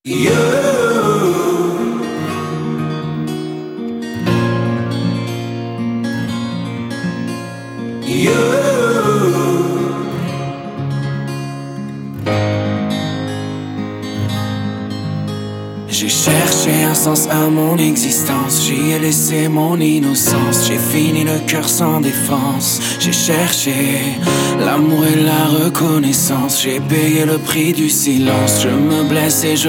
J'ai cherché un sens à mon existence, j'y ai laissé mon innocence. J'ai fini le cœur sans défense. J'ai cherché l'amour et la reconnaissance. J'ai payé le prix du silence. Je me blesse et je